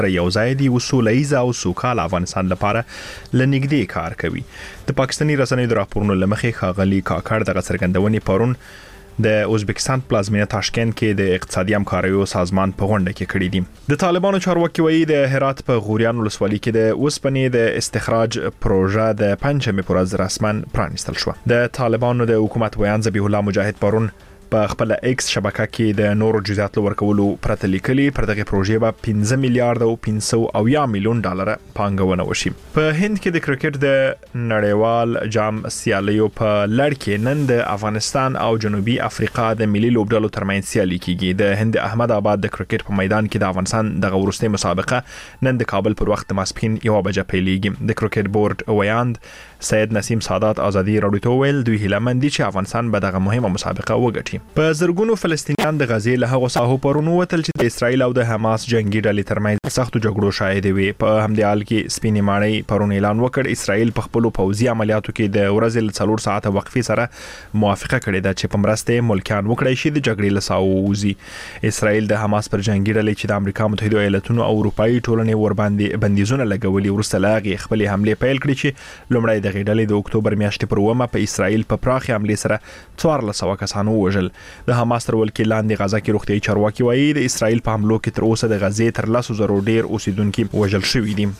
پر یو ځای دی وسولېز او سوکال افغانستان لپاره لنګدې کار کوي. د پاکستاني رسنیو د راپورونو لمخې خاغلی کاکړ د څرګندونې پرون د ازبکستان پلازمینه تاشکند کې د اقتصادي همکاریو سازمان په غونډه کې کړی دي. د طالبانو چارواکي وایي د هرات په غوریان ولسوالۍ کې د اوسپنې د استخراج پروژه د پنځمې پر ورځ رسمن پرانیستل شو. د طالبانو د حکومت ویان ذبیح الله مجاهد پرون په خپل ایکس شبکه کې د نورو جزئیات ورکولو پرته لیکلي پر دغه پروژې به 15 میلیارډ او 500 میلیون ډالر پانګونه وشي. په هند کې د کرکټ د نړیوال جام سیالیو په لړ کې نن د افغانستان او جنوبي افریقا د ملي لوبډلو ترمنځ سیالي کیږي. د هند احمد آباد د کرکټ په میدان کې د افغانستان د ورستۍ مسابقه نن د کابل پر وخت ماسپښین 1 بجې پیلېږي. د کرکټ بورډ ویاند سید نسیم سادات ازادي راډیو ته ویل دوی هیله مند دي چې افغانستان به دغه مهمه مسابقه وګټي. په زرګونو فلسطینیان د غزې له هغو ساحو پرونو وتل چې د اسرایل او د حماس جنگي ډلې ترمنځ سختو جګړو شاهد وي. په همدې حال کې سپینې ماڼۍ پرون اعلان وکړ اسرایل په خپل پوځي عملیاتو کې د ورځې ل 4 ساعته وقفې سره موافقه کړې ده چې په مرسته ملکیان وکړي شي د جګړې له ساحو وځي. اسرایل د حماس پر جنگي ډلې چې د امریکا متحده ایالاتونو او اروپאי ټولنې ور باندې بندیزونه لګولي ورسته لاغي خپل حمله پیل کړې چې لومړی د غډلې د اکتوبر میاشتې پر ومه په اسرایل په پراخي حمله سره 1400 کسانو وژل. د حماس تر ولکې لاندې غزا کې روغتي چارواکي وایي د اسرایل په حملو کې تر اوسه د غزې تر 100,000 ډیر اوسیدونکو وژل شوي دي.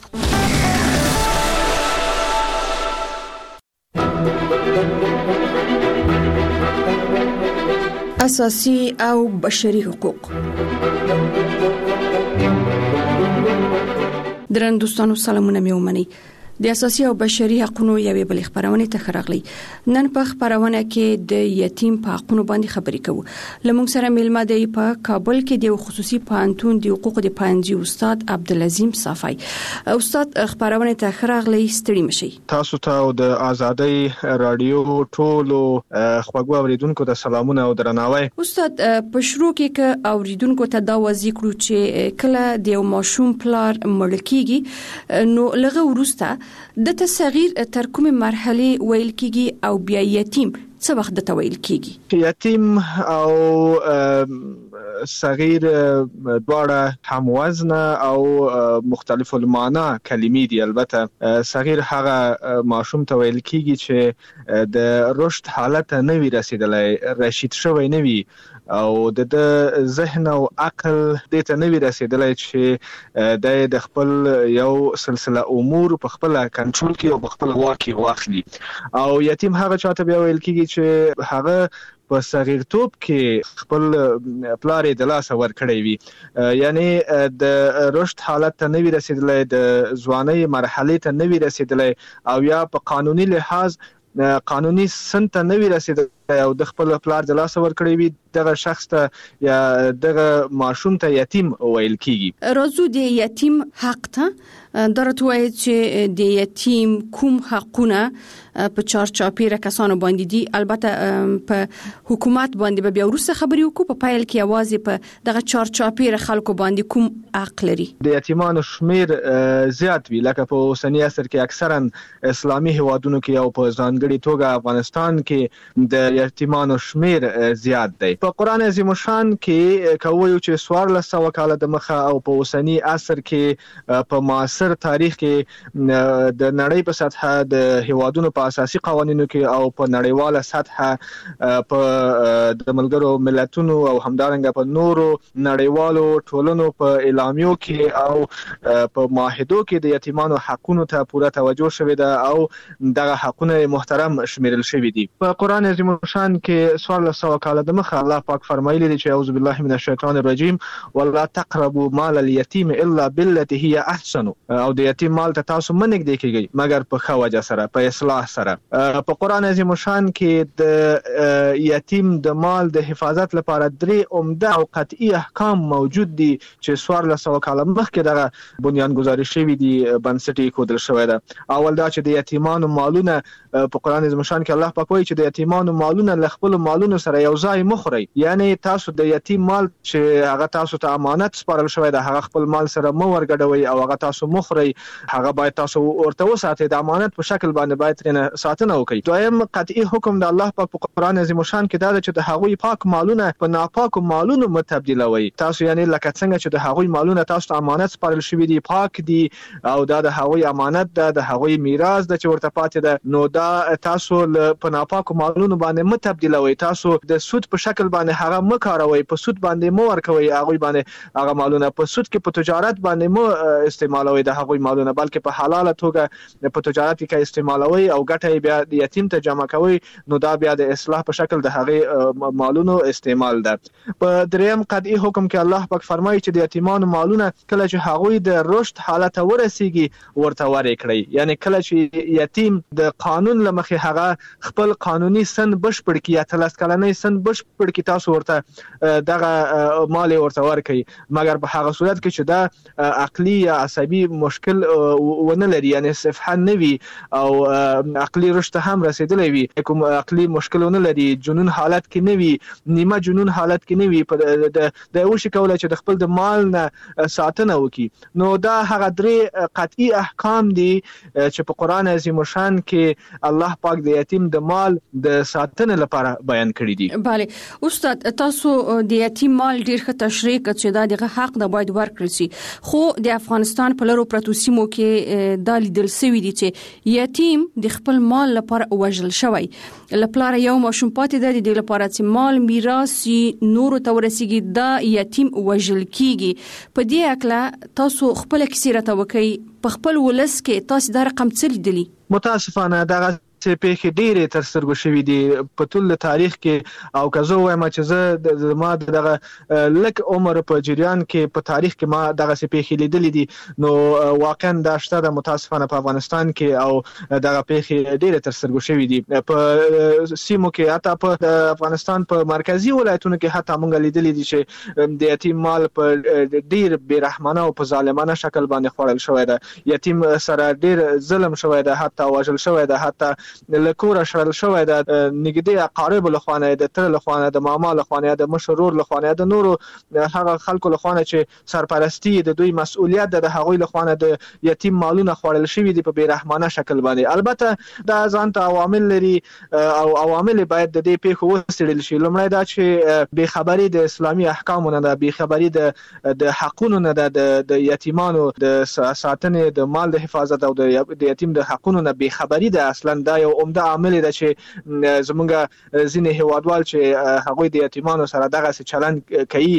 اساسي او بشري حقوق. درن دوستانو سلامونه مې ومنئ. د اساسي او بشري حقوقو یوې بل خبرونه ته خراغلي. نن په خبرونه کې د یتیم په حقوقو باندې خبرې کوو. لمونږ سره ملما دی په کابل کې د خصوصي پانتون د حقوقو د پانځي استاد عبدالعظیم صافی. استاد خبرونه ته خراغلي ستړي مشي. تاسو ته د ازادۍ رادیو ټولو خواږه اوریدونکو ته سلامونه او درناوی. استاد په شروع کې ک اوریدونکو ته دا وځي کړو چې کله د یو ماشوم پلار مړ کیږي نو لغه ورسته د تصغیر تر کومه مرحله ویل کیږي او بیا یتیم څه وخت د تویل کیږي؟ یتیم او صغیر دواړه هم وزن او مختلف المعنا کلمې دي. البته صغیر هغه ماشوم ته ویل کیږي چې د رشد حالت نه وی رسیدلای، رشید شوی نه وی او د ذهن او عقل د ته نه وی رسیدلای چې د خپل یو سلسله امور په خپل کنټرول کې او په خپل واکي واخلي. او یتیم هغه چاته بیا ویل کیږي چې هغه په صغیرتوب کې خپل پلار د لاس ور کړی وي، یعنی د رشد حالت ته نه وی رسیدلای، د ځوانۍ مرحله ته نه وی رسیدلای او یا په قانوني لحاظ قانوني سنت نه وی رسیدلای او د خپل پلار د لاس ور کړی وي، دغه شخص ته یا دغه ماشوم ته یتیم ویل کیږي. راځو د یتیم حق ته درته وایي چې د یتیم کوم حقونه په چارچاپیره کسانو باندې دي. البته په حکومت باندې به بیا ورسره خبرې وکړو. په پایل کې आवाज په دغه چارچاپیره خلکو باندې کوم حق لري. د یتیمانو شمیر زیات وی، لکه په اوسنی عصر کې اکثرا اسلامي هیوادونو کې او په ځانګړي توګه افغانستان کې د یتیمانو شمیر زیات دی. په قران عظیم شان کې کوي چې 1400 کاله د مخه او په اوسنی عصر کې په معاصر تاریخ کې د نړۍ په سطح د هیوادونو په اساسي قوانینو کې او په نړیواله سطح په د ملګرو ملتونو او همدارنګه په نورو نړیوالو ټولنو په اعلامیو کې او په معاهدو کې د یتیمانو حقوقو ته پوره توجه شوې ده او دغه حقونه محترم شمیرل شوې دي. په قران عظیم شان کې 1400 کاله د مخه الله پاک فرمایلی دی چې اعوذ بالله من الشیطان الرجیم ولا تقربوا مال اليتيم الا بالتي هي احسن، او د یتیم مال ته تاسو منګ دی کیږي مگر په ښه وجه سره، په اصلاح سره. په قران عظیم شان کې د یتیم د مال د حفاظت لپاره درې عمده او قطعي احکام موجود دي چې 1400 کاله مخکې دغه بنیان گذاری شوی دي، بنسټي کودل شوی ده. اول دا چې د یتیمانو مالونه په قران عظیم شان کې الله پاک وایي چې د یتیمانو مالونه له خپل مالونو سره یو ځای مخوري. یعنی تاسو د یتیم مال چې هغه تاسو ته امانت سپارل شوی د هغه خپل مال سره مو ورګډوي او هغه تاسو مخوري، هغه باید تاسو ورته وساتئ. د امانت په شکل باندې باید ترنه ساتنه وکړئ. دویم قطعي حکم د الله پاک په قرآن عظیم شان کې دا ده چې د هغوی پاک مالونه په ناپاکو مالونو متبدلوي. تاسو یعنی لکه څنګه چې د هغوی مالونه تاسو ته امانت سپارل شوی دي پاک دي او دا د هغوی امانت ده، د هغوی میراث ده چې ورته پاتې ده، نو دا تاسو په ناپاکو مالونو باندې متبدلوي. تاسو د سود په شکل باندې هغه مکاروي، په سود باندې مو ورکوي هغوی باندې هغه مالونه، په سود کې په تجارت باندې مو استعمالوي د هغوی مالونه، بلکې په حلاله توګه په تجارت کې استعمالوي او ګټه بیا د یتیم ته جمع کوي، نو دا بیا د اصلاح په شکل د هغه مالونو استعمال ده. په دریم قطعي حکم کې الله پاک فرمایي چې د یتیمانو مالونه کله چې هغوی د رشد حالت ورسیږي ورته ورکړي. یعنی کله چې یتیم د قانون لمخې هغه خپل قانوني سن بشپړ کړي یا 13 کلنۍ سن بشپړ کړي، تاسو ورته دغه مال ورته ورکړي، مګر په هغه صورت کې چې دا عقلي یا عصبي مشکل ونه لري، یعنی صفحه نوي او عقلي رشد هم رسیدلی وي، کوم عقلي مشکل ونه لري، جنون حالت کې نوي، نیمه جنون حالت کې نوي، د وشي کولای چې د خپل د مال نه ساتنه وکړي. نو دا هغه درې قطعي احکام دي چې په قرآن عظیم شان کې الله پاک د یتیم د مال د ساتنې لپاره بیان کړی دي. بله استاد، تاسو د یتیم مال ډیر ښه تشریح کړئ چې دا دغه حق د باید ورکړل شي، خو د افغانستان په لرو پرتو سیمو کې دا لیدل شوی دي چې یتیم د خپل مال لپاره وژل شوی، لپاره یو ماشوم پاتې دی د لپاره چې مال میراث نور ته ورسیږي، دا یتیم وژل کیږي. په دې اکله تاسو خپل کیسه راته وکړئ، په خپل ولس کې تاسو دا رقم څه لیدلی؟ متاسفانه دغه چې پیښې ډېرې تر سترګو شوي دي په ټول تاریخ کې، او که زه وایم چې زه ما دغه لک عمر په جریان کې په تاریخ کې ما دغه پیښې لیدلې دي، نو واقعا دا شته د متاسفانه په افغانستان کې او دغه پیښې ډېرې تر سترګو شوي دي. په سیمو کې حتی په افغانستان په مرکزی ولایتونو کې حتی موږ لیدلې دي چې د یتیم مال په ډېر بیرحمانه او په ظالمانه شکل باندې خوړل شوی ده، یتیم سره ډېر ظلم شوی ده، حتی وژل شوی ده، حتی لکوره شړل شوی ده، نږدې اقارب له خوانه، د تر له خوانه، د ماما له خوانه، د مشرور له خوانه، د نورو هغه خلکو له خوانه چې سرپرستی د دوی مسؤلیت ده، د هغوی له خوانه د یتیم مالونه خوړل شوی دي په بیرحمانه شکل باندې. البته دا ځان ته عوامل لري او عوامل باید د دې پیښو وڅېړل شي. لومړی دا چې بې خبري د اسلامي احکامو نه ده، بې خبري د حقونو نه ده، د یتیمانو د ساتنې، د مال د حفاظت او د یتیم د حقونو نه بې خبري ده. اصلا دا یو عمده عامل دی چې زمونږ ځینې هیوادوال چې هغوی د یتیمانو سره دغه چلند کوي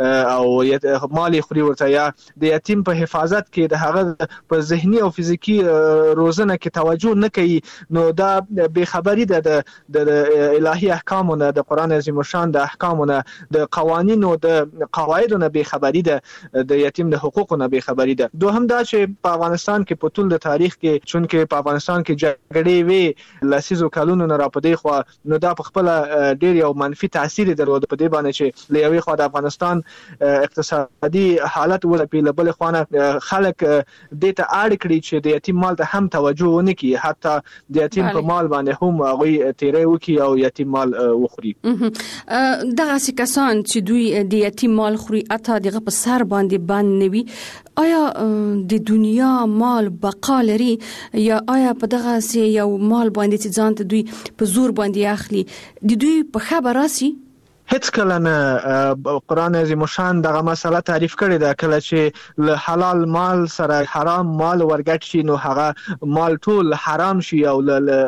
او مال خوري ورته، یا د یتیم په حفاظت کې د هغه په ذهني او فزیکی روزنه کې توجه نه کوي، نو دا بې خبري ده د الهي احکامو نه، د قرآن عظیم شان د احکامو نه، د قوانینو د قواعدو نه بې خبري ده، د یتیم د حقوقو نه بې خبري ده. دوهم دا چې په افغانستان کې په ټول د تاریخ کې، چونکې په افغانستان کې جګړې وي لسیزو کلونو نه را پدې خو، نو دا په خپل ډېر یو منفي تاثیر درلود په دې باندې چې له یوې خوا د افغانستان اقتصادي حالت ولپی، له بلې خوا خلک دې ته اړ کړي چې د یتیم مال ته هم توجه ونه کړي، حتی د یتیم په مال باندې هم هغوی تیری وکړي او یتیم مال وخوري. دغسې کسان چې دوی د یتیم مال خوري، اته دغه په سر باندې بند نه وي، آیا د دنیا مال بقا لري یا آیا په دغه یو مال باندې چې ځان ته دوی په زور باندې اخلي د دوی په خبر راسي؟ هیڅ کله نه. قرآن عظیم شان دغه مسله تعریف کړې ده، کله چې له حلال مال سره حرام مال ورګډ شي نو هغه مال ټول حرام شي او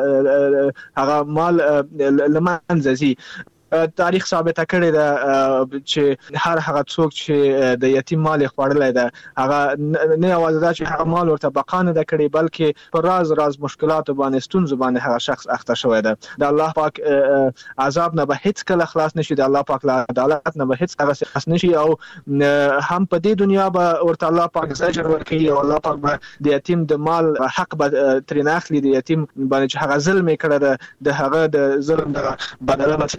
هغه مال لمنځه ځي. تاریخ ثابت کړی ده چې هر هغه څوک چې د یتیم مال خوړلای ده، هغه نه یوازې دا چې هغه مال ورته بقا نه ده کړی، بلکې په راز مشکلاتو باندې، ستونزو باندې هغه شخص اخته شوی ده. د الله پاک عذاب نه به هیڅ کله خلاص نشي، د الله پاک له عدالت نه به هیڅ کله خلاص نشي، او هم په دې دنیا به ورته الله پاک زجر ورکوي او الله پاک به د یتیم د مال حق به ترې نه اخلي، د یتیم باندې چې هغه ظلم یې کړی ده د هغه د ظلم د بدله به ترې نه اخلي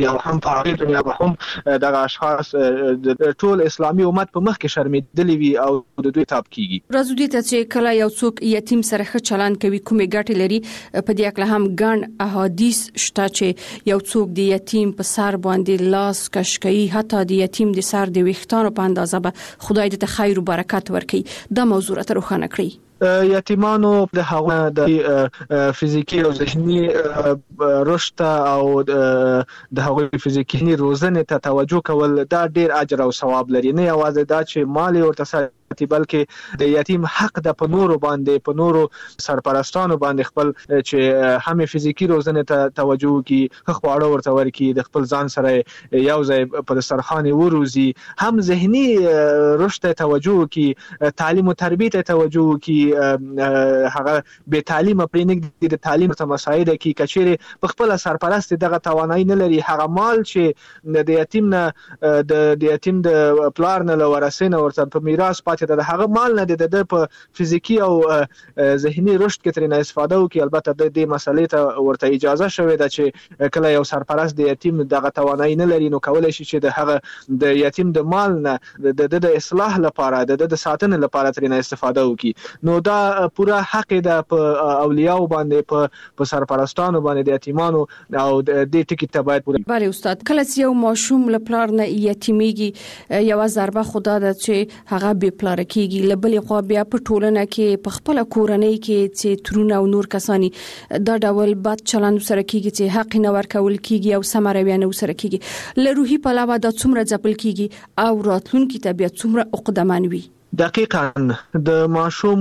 او هم په هغه دنیا به هم دغه اشخاص د ټول اسلامي امت په مخ کې شرمېدلي وي او د دوی تاب کیږي. راځو دې ته چې کله یو څوک یتیم سره ښه چلند کوي کومې ګټې لري په دې اړه هم ګڼ احادیث شته چې یو څوک د یتیم په سر باندې لاس کش کوي حتی د یتیم د سر د ویښتانو په اندازه به خدای دې ته خیر او برکت ورکړي. دا موضوع راته روښانه کړئ. یتیمانو د هغه د فزیکی او ذهني رشد او د هغه فزیکی روزنه ته توجه کول دا ډیر اجر او ثواب لري. نه یوازې دا چې مالی ورته بلکې د یتیم حق د په نورو باندې په نورو سرپرستانو باندې خپل چې هم فزیکی روزنه ته توجه کی خواړه ورته ورکی د خپل ځان سره یو ځای په دسترخوان وروزي هم ذهني رشد ته توجه کی تعلیم او تربیت ته توجه کی هغه به تعلیم پرېنګ د تعلیم ته مساعده کی کچېره په خپل سرپرست دغه توانایي نه لري هغه مال چې د یتیم نه د یتیم د پلار نه لورسینه ورته په میراث پاتې د هغه مال نه د په فزیکی او ذهني رشد کې ترنه استفاده وکي. البته د دې مسلې ته ورته اجازه شوې ده چې کله یو سرپرست د یتیم دغه توانایي نه لري نو کولای شي چې د هغه د یتیم د مال نه د اصلاح لپاره د ساتنې لپاره ترنه استفاده وکي. نو دا پوره حق ده په اولیاء باندې په سرپرستانو باندې د یتیمانو او د ټکی ته باید پوره. بله استاد کله چې یو ماشوم لپاره نه یتیمیږي یو ضربه خدا ده چې هغه به پلار کېږي لبلې خو بیا په ټولنه کې په خپل کورنۍ کې چې ترونه او نور کسانی دا ډول بد چلند سره کېږي چې حق نه ورکول کېږي او سمروي نه سره کېږي لروحي په علاوه د څومره ځپل کېږي او راتلونکي طبيعت څومره عقدمن وي. دقیقاً د ماشوم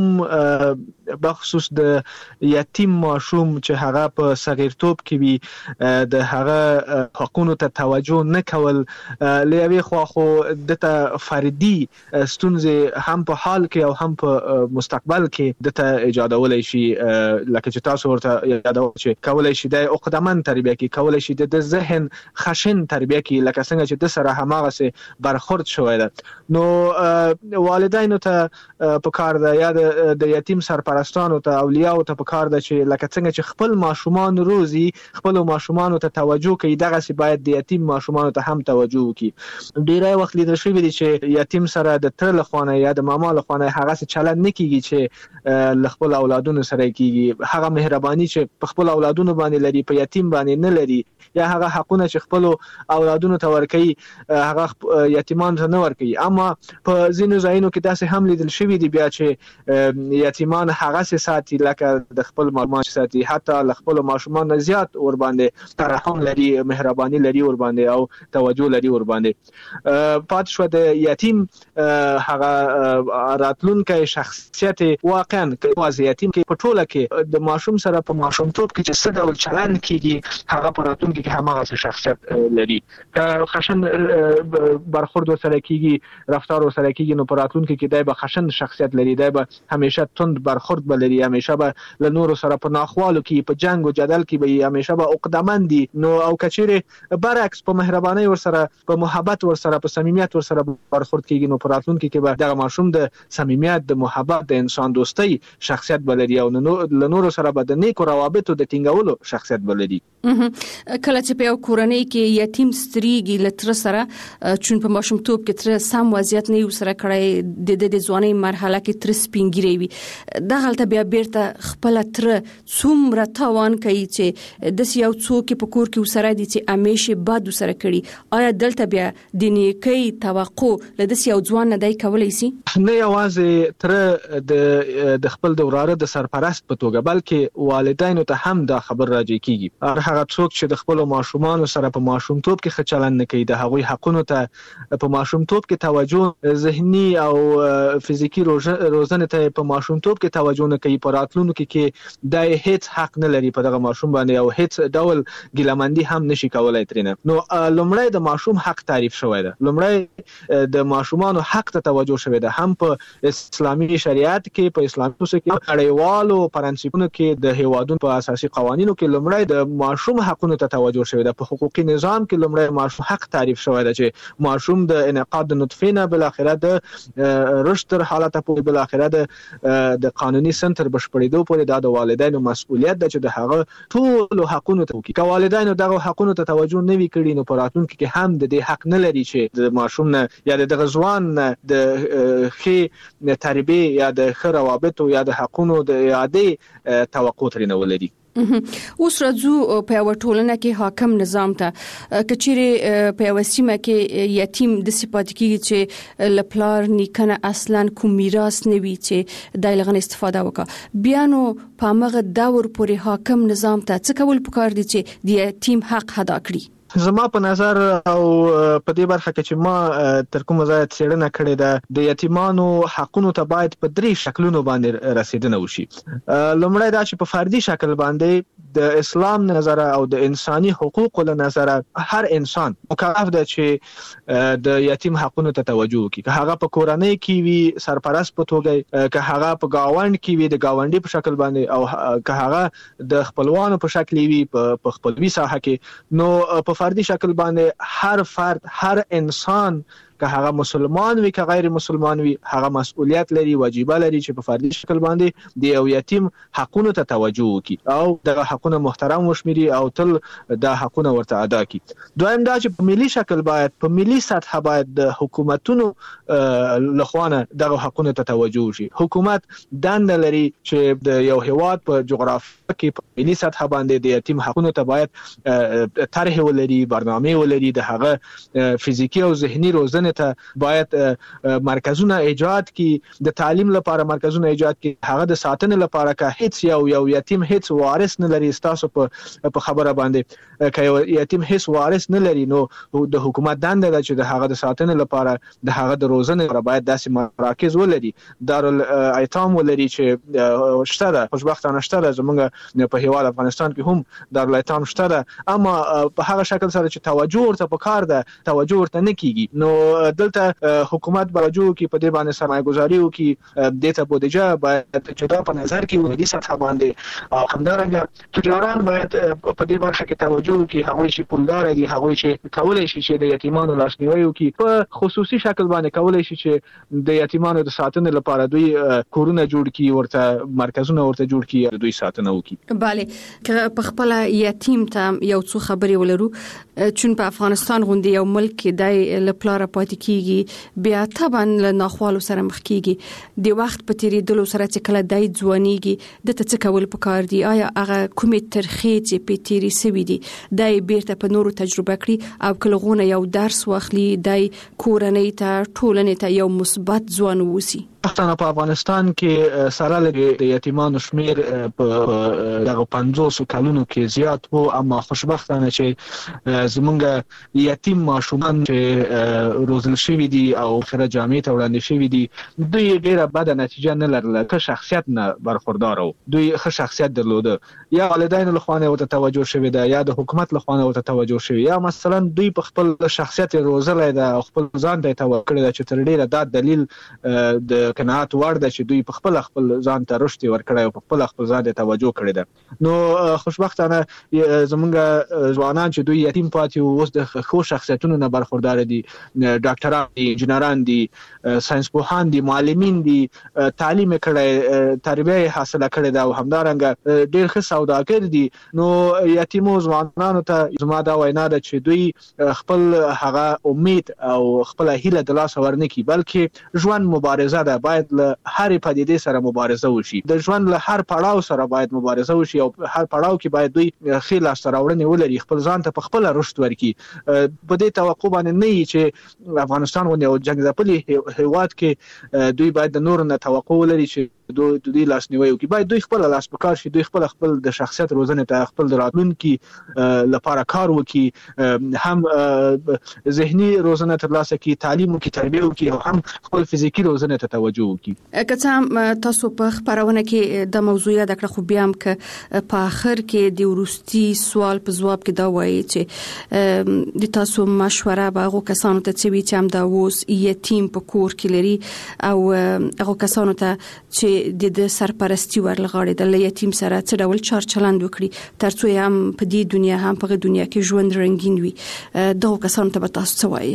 بخصوص د یتیم ماشوم چې هغه په صغیرتوب کې وي د هغه حقوقو ته توجه نه کول لوي خو د فردي ستونزې هم په حال کې او هم په مستقبل کې د ایجادولای شي لکه چې تاسو ورته یادو چې کولای شي د عقدمن تربیه کې کولای شي د ذهن خشن تربیه کې لکه څنګه چې د سره هماغه سه برخورد شوی ده. نو والدینو ته په کار ده یا د یتیم سرپرستانو ته اولیاء ته په کار ده چې لکه څنګه چې خپل ماشومان روزي خپل ماشومان ته توجه کوي دغه سي باید د یتیم ماشومان ته هم توجه وکړي. ډیری وخت لیدل شوی دی چې یتیم سره د تر لخوانه یا د ماما لخوانه هغه څه چلند نه کیږي چې خپل اولادونو سره کیږي. هغه مهرباني چې خپل اولادونو باندې لري په یتیم باندې نه لري یا هغه حقونه چې خپل اولادونو ته ورکړي هغه یتیمان ته نه ورکړي. اما په ځینو ځایونو کې داسې هم لیدل شوی دی بیا چې یتیمان هغه ساتي لکه د خپل ماشومان ساتي حتی خپل ماشومان زیات ور باندې ترحم لري مهرباني لري ور باندې او توجه لري ور باندې پات شو د یتیم هغه راتلونکي شخصیت واقعا واز یتیم کې په ټوله کې د ماشوم سره په ماشومتوب کې چې څه ډول چلند کیږي هغه په راتلونکي کې هماغه شخصیت لري. خشن برخورد سره کیږي رفتار سره کیږي نو په راتلونکي کې دای به خشن شخصیت لري دای به همیشه تند برخورد بلري همیشه به له نور سره په ناخوالو کې په جنگ او جدل کې به همیشه به عقدمن دي. نو او کچېره برعکس په مهرباني ور سره په محبت ور سره په صمیمیت ور سره برخورد کیږي نو په راتلونکي کې به دغه ماشوم د صمیمیت د محبت د انسان دوستۍ شخصیت بلري او له نور سره به د نیکو روابطو د ټینګولو شخصیت بلري. کله چې په کورنۍ کې یتیم ستريږي لتر سره چون په ماشومتوب کې تر سم وضعیت نه سره کړی د ځواني مرحله کې تر سپینګری وي دا غلطه بیا بیرته خپل تر څومره توان کوي چې د یو څوک په کور کې وسره دي چې همیشه باد وسره کړي آیا دلته بیا د نیکی توقع لدې یو ځوان نه دی کولای شي نه یوازې تر د خپل د وراره د سرپرست په توګه بلکې والدینو ته هم دا خبر راځي کیږي هغه څوک چې د خپل ماشومان سره په ماشومتوب کې خچلند نه کوي د هغوی حقونو ته په ماشومتوب کې توجه ذهني او فزیکی روزنه ته په ماشومتوب کې توجه نه کوي په راتلونکو کې د هیڅ حق نه لري په دغه ماشوم باندې او هیڅ ډول ګیلمندي هم نشي کولای ترنه. نو لومړی د ماشوم حق تعریف شوی دی لومړی د ماشومان حق ته توجه شوی دی هم په اسلامي شریعت کې په اسلامي اصول کې اړیوالو پرنسپونو کې د هیوادونو په اساسي قوانینو کې لومړی د ماشوم حقونو ته توجه شوی دی په حقوقي نظام کې لومړی ماشوم حق تعریف شوی دی چې ماشوم د انعقاد نطفه نه بل اخره د رشد حالت په بل اخره د قانوني تعلیمي سنټر بشپړېدو پورې دا د والدینو مسؤلیت ده چې د هغه ټول حقوقو ته وکړي. که والدینو دغه حقوقو ته توجه نه وي کړی نو په راتلونکي کې هم د دې حق نه لري چې د ماشوم نه یا د ځوان د ښې تربیه یا د ښه روابطو یا د حقوقو د اعادې توقع ترې نه ولري. اوس راځو په یو ټولنه کې حاکم نظام ته کچېره په یو سیمه کې یتیم د صفات کېږي چې لپلار نیکنه اصلا کوم میراث نه وي چې د لغن استفاده وکړه. بیا نو په مغه داور پورې حاکم نظام ته څه کول پکار دي چې د یتیم حق ادا کړي؟ زما په نظر او په دې برخه کې چې ما تر کومه ځای څېړنه کړې ده د یتیمانو حقونو ته باید په 3 شکلونو باندې رسیدنه وشي. لومړی دا چې په فردي شکل باندې د اسلام نظر او د انساني حقوقو له نظر هر انسان مکلف ده چې د یتیم حقونو ته توجه وکړي. که هغه په کورنۍ کې وي سرپرست په توګه، که هغه په گاوند کې وي د گاونډي په شکل باندې، او که هغه د خپلوانو په شکل وي په خپلوي ساحه کې، نو په فردي شکل باندې هر فرد هر انسان که هغه مسلمان وي که غیر مسلمان وي هغه مسؤلیت لري، واجبہ لري چې په فردي شکل باندې د یو یتیم حقونو ته توجه وکړي او دغه حقونه محترم وشمېري او تل د حقونه ورته ادا کړي. دویم دا چې په ملي شکل باید په ملي سطح باید د حکومتونو لخوانه دغه حقونه ته توجه وشي. حکومت دنده لري چې د یو هیواد په جغرافیه کې په ملي سطح باندې د یتیم حقونو ته باید طرح ولري، برنامه ولري، د هغه فزیکی او ذهني روزنه ته باید مرکزونه ایجاد کی، د تعلیم لپاره مرکزونه ایجاد کی، هغه د ساتنې لپاره که هیڅ یو یتیم هیڅ وارث نه لري تاسو په خبره باندې که یتیم هیڅ وارث نه لري نو د حکومت دنده ده چې د هغه د ساتنې لپاره د هغه د روزنې لپاره باید داسې مراکز ولري، دارالایتام ولري چې شته ده، خوشبختانه شته ده زمونږ په هیواد افغانستان کې هم دارالایتام شته ده، اما په هغه شکل سره چې توجه ورته پکار ده توجه ورته نه کیږي. نو دلته حکومت باجو کې په دې باندې سرمایه گذاري وکي، د ته بودیجه باید چې دا په نظر کې ولري سطح باندې، او همدارنګه تجاران باید په دې برخه کې توجه وکي، هغه چې پولدار دي هغه چې کولای شي چې د یتیمانو لاسنیوي وکي، په خصوصي شکل باندې کولای شي چې د یتیمانو د ساتنې لپاره دوی کورونه جوړ کړي، ورته مرکزونه ورته جوړ کړي، دوی ساتنه وکي. bale که په خپل یتیم ته یو څو خبرې ولرو، چون په افغانستان غوندي یو ملک کې د لپاره پاتې کیږي، بیا طبعا له ناخوالو سره مخ کیږي، د وخت په تیریدلو سره چې کله دای ځوانيږي د څه کول پکار دي؟ آیا هغه کومې ترخې چې په تیری سوي دي دای بیرته په نورو تجربه کړي او کلهونه یو درس واخلي، دای کورنۍ ته ټولنې ته یو مثبت ځوان ووسی؟ په افغانستان کې سره لري د یتیمانو شمیر په دغه 50 کلونو کې زیات وو، اما خوشبختانه چې زمونږ یتیم ماشومان چې روزل شوی دي او خره جامعې ته وړاندې شوی دي دوی ډیره بد نتیجه نه لرله، که شخصیت نه برخوردار وو، دوی ښه شخصیت درلوده، یا والدین له خوانه ورته توجه شوی ده یا د حکومت له خوانه ورته توجه شوی، یا مثلا دوی په خپل شخصیت روزلای ده او خپل ځان ته توجه کړی ده چې تر ډیره دا دلیل د قناعت وړ ده چې دوی په خپل ځان ته رشد ورکړی او په خپل ځان ته توجه کړی ده. نو خوشبختانه زمونږ ځوانان چې دوی یتیم پاتې اوس د ښو شخصیتونو نه برخوردار دي، ډاکټران دي، انجینران دي، ساينس پوهان دي، معلمین دي، تعلیم کړی، تربیه حاصله کړې ده او همدارنګه ډېر ښه سوداګر دي. نو یتیمو ځوانانو ته زما دا وینا ده چې دوی خپل هغه امید او خپل هیله د لاس ورنکي، بلکې ژوند مبارزه ده، باید له هر پدیدې سره مبارزه وشي، د ژوند له هر پړاو سره باید مبارزه وشي او هر پړاو کې باید دوی ښه لاسته راوړنې ولري، خپل ځان ته په خپل رشد ورکړي. په دې توقع باندې نه وي چې افغانستان غوندې یو جنګ ځپلي هیواد کې دوی باید د نورو نه توقع ولري چې دوی لاسنیوي وکړي، باید دوی خپل لاس په کار شي، دوی خپل د شخصیت روزنې ته خپل راتلونکي لپاره کار وکړي، هم ذهني روزنه ترلاسه کړي، تعلیم وکړي، تربیه وکړي او هم خپل فزیکی روزنه ته توجه وکړي. که څه تاسو په خبرونه کې د موضوع یاد کړه، خو بیا هم که په اخر کې د ورستي سوال په جواب کې دا وایي چې د تاسو مشوره به هغه کسانو ته چې هم دا اوس یتیم په کور کې لري او هغه کسانو ته چې د سرپرستی ورلغاړي د یتیم سره څه ډول چار چلند وکړي ترڅو هم په دې دنیا هم په دنیا کې ژوند رنگین وي، دا کسانو ته به تاسو څه وایي؟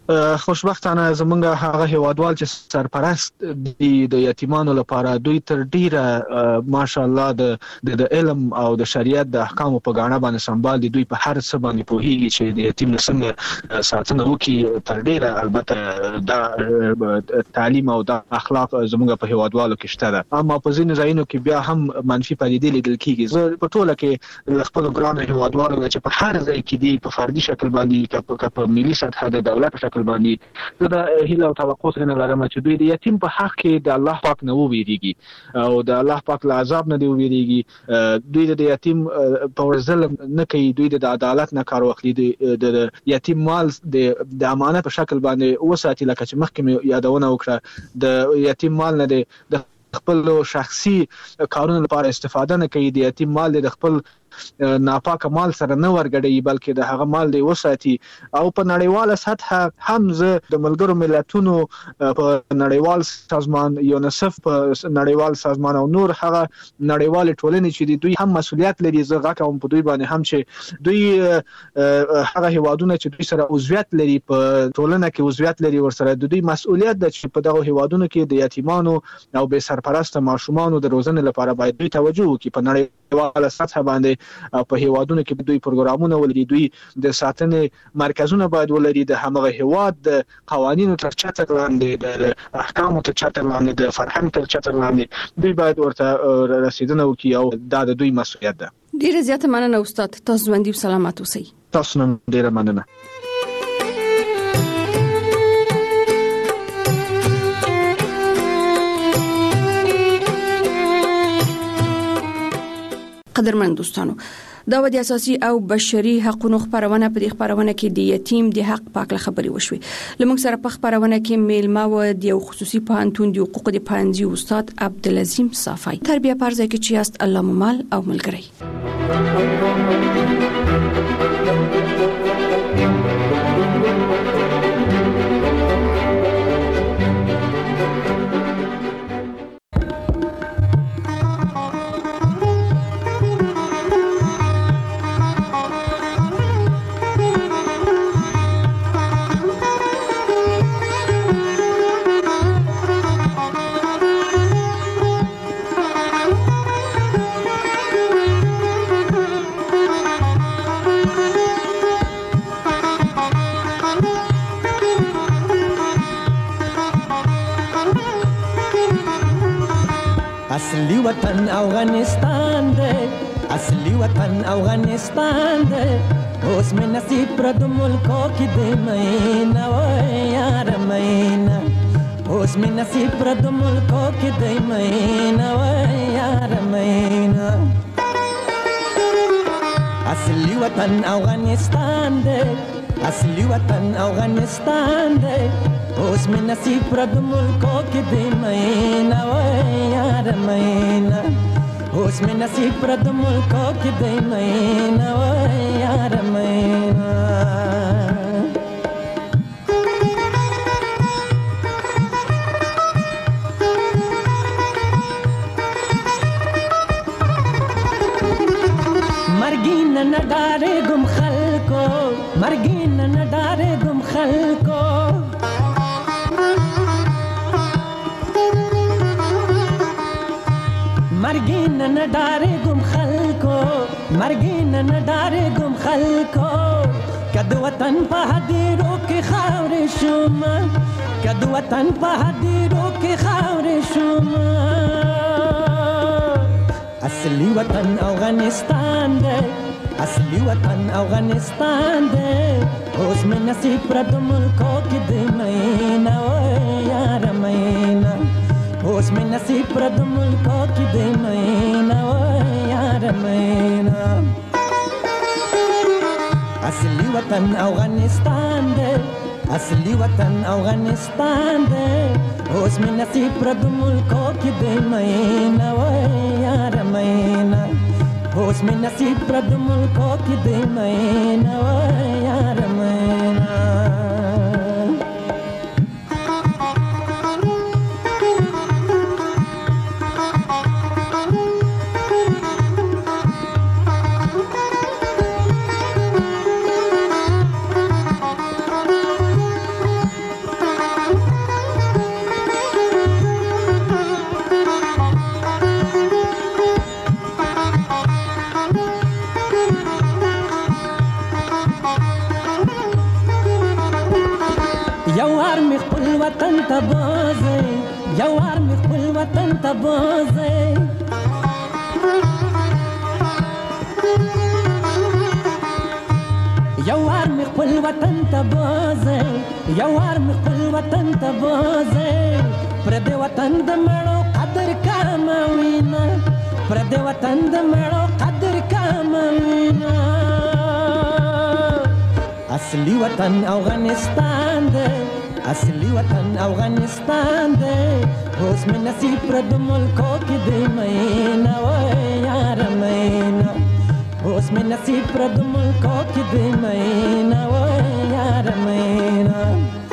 خوشبختانه زمونږ هغه هیوادوال چې سرپرست دي د یتیمانو لپاره دوی تر ډیره ماشاءالله د علم او د شریعت د احکامو په غاڼه باندې سمبال دي. دوی په هر څه باندې پوهیږي چې د یتیم څنګه ساتنه وکړي. تر ډیره البته دا تعلیم او د اخلاق زمونږ په هیوادوالو کې شته ده، اما په ځینو ځایونو کې بیا هم منفي پدیدې لیدل کیږي. زه په ټوله کې خپل ګران هیوادوالو چې په هر ځای کې دي په فردي شکل باندې په ملي سطح د دولت په شکل باندې زه د هیله او توقع سره لرم چې دوی د یتیم په حق کې د الله پاک نه وویریږي او د الله پاک له عذاب نه دی وویریږي. دوی د یتیم په ظلم نه کوي، دوی د عدالت نه کار واخلي، د یتیم مال د امانت په شکل باندې وساتي. لکه چې مخکې یادونه وکړه د یتیم مال نه د خپل شخصي کارونو لپاره استفاده نه کوي، د یتیم مال د خپل ناپاک مال سره نه ورګړي بلکې د هغه مال دی وساتي. او په نړیواله سطح هم زه د ملګرو ملتونو په نړیوال سازمان یونیسف په نړیوال سازمان او نور هغه نړیوال ټولنې چې دوی هم مسؤلیت لري، زه غواړم کوم په دوی باندې هم چې دوی هغه هیوادونه چې دوی سره عضویت لري په ټولنه کې عضویت لري ورسره د دوی مسؤلیت ده چې په دغه هیوادونو کې د یتیمانو او بې سرپرسته ماشومانو د روزنې لپاره باید دوی توجه وکړي. په نړیواله سطح باندې په هیوادونو کې دوی پروګرامونه ولري، دوی د ساتنې مرکزونه باید ولري، د همغه هیواد د قوانینو تر چتر لاندې د احکامو تر چتر لاندې د فرهنګ تر چتر لاندې دوی باید ورته رسیدنه وکړي او دا د دوی مسؤلیت ده. ډیره زیاته مننه استاد، تاسو ژوندۍ او سلامت اوسئ. تاسو هم ډیره مننه. قدرمن دوستانو، دا د اساسي او بشري حقوقو خبرونه په دې خبرونه کې د یتیم د حق پاک خبري وشوي. لمونږ سره په خبرونه کې میلمه و د خصوصي پوهنتون د حقوق د پانځي استاد عبدالعظیم صافی تربیه پرځای کې چې است الله ممال او ملګری. اصلی وطن افغانستان دے، اصلی وطن افغانستان دے، اوس میں نصیب پر د ملکوں کی دے مہینہ و یار مہینہ، اوس میں نصیب پر د ملکوں کی دے مہینہ و یار مہینہ. اصلی وطن افغانستان دے، اصلی وطن افغانستان دے، اوس میں نصیب پر د ملکوں کی دے مہینہ و یار مہینہ، اوس میں نصیب پر د ملکوں کی دے مہینہ و یار مہینہ. مرگین نہ ڈارے گم خلکو، مرگین نہ ڈارے گم خلکو، مرگین نہ ڈارے گم خلکو، مرگین نہ ڈارے گم خلکو. کد وطن پہادیروں کے خاورے شوما، کد وطن پہادیروں کے خاورے شوما. اصلی وطن افغانستان دے، اصلی وطن افغانستان دے، اوس میں نصیب پر د ملکوں کی دے مہینہ و یار مہینہ، اوس میں نصیب پر د ملکوں کی دے مہینہ و یار مہینہ. اصلی وطن افغانستان دے، اصلی وطن افغانستان دے، اوس میں نصیب پر د ملکوں کی دے مہینہ و یار مہینہ، اوس میں نصیب پر د ملکوں کی دے مہینہ و یار مہینہ. می خپل وطن ته بوځي یو وار می خپل وطن ته بوځي یو وار می خپل وطن ته بوځي پر دې وطن د مړو قدر کموینا پر دې وطن د مړو قدر کموینا اصلي وطن افغانستان دی اصلي وطن افغانستان دی اوس مې نصیب پر د ملکو کې دی مینا و یار مینا اوس مې نصیب پر د ملکو کې دی مینا و یار مینا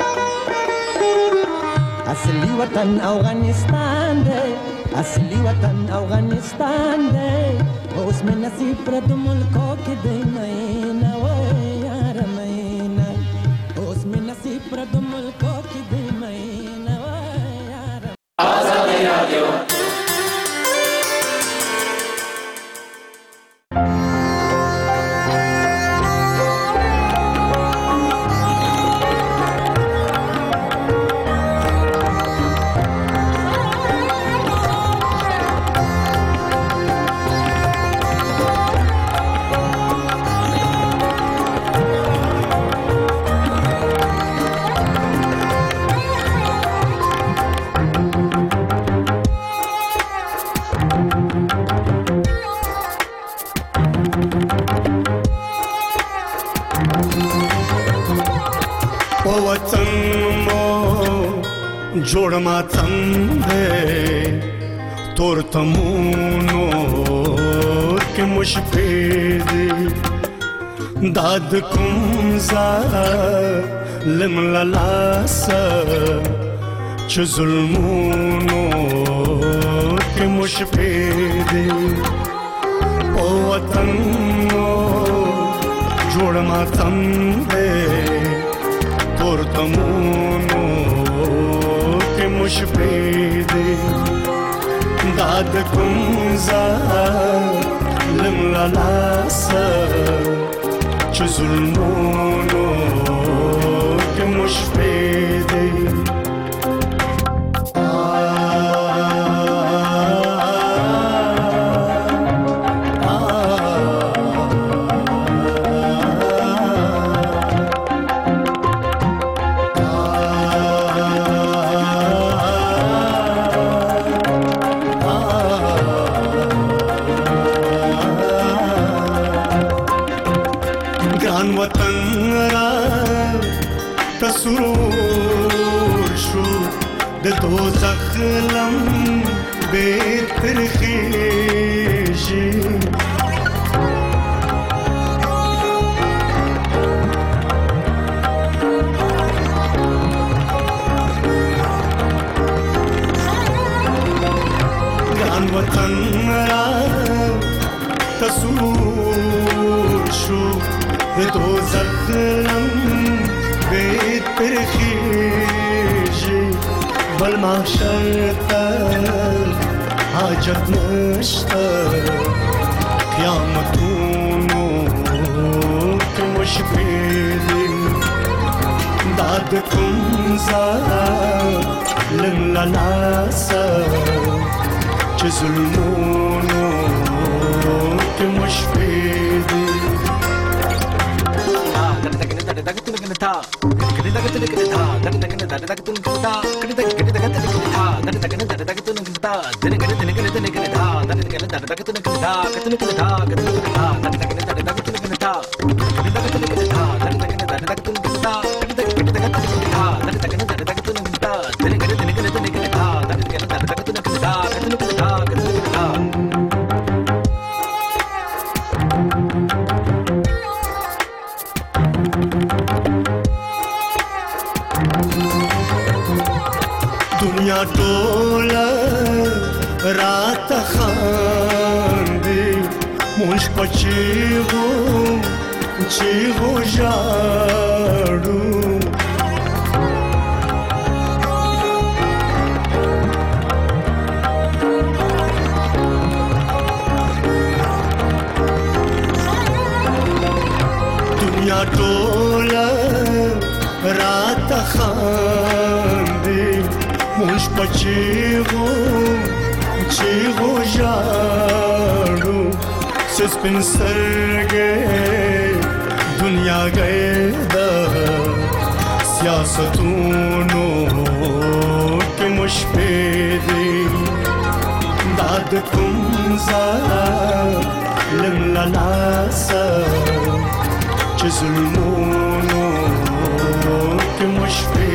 اصلي وطن افغانستان دی اصلي وطن افغانستان دی اوس مې نصیب پر د ملکو کې دی مینا و یار مینا اوس مې نصیب پر د ملکو کې دی مینا و یار آزادي رادیو جوړ ماتم دې تور تمونو کې مشفید داد کوم ظالم لاس چې ظلمونو کې مشفید او وطن جوړ ماتم دې تور تمونو مشفید داد کوم ظالم لاس چې ظلمونو کې مشفید سرور شو د دوزخ لم بهتر خیشی ګران وطن را تسرور شو د دوزخ لم بهتر خیشی بل محشر حاجت نشتا قیامتونو که مشبیلی داد کن ظالم للاسا چه ظلمونو که مشبیلی دنیا ټوله رات خاندي مونږ پچیغو چیغو ژاړو دنیا ټوله رات خاندي مونږ پچیغو چې غوژاړو سپین سترګې دنیا گئے دا سیاستونو کې مشپېدې داد کوم ظالم لاسه چې ظلمونو کې مشپېدې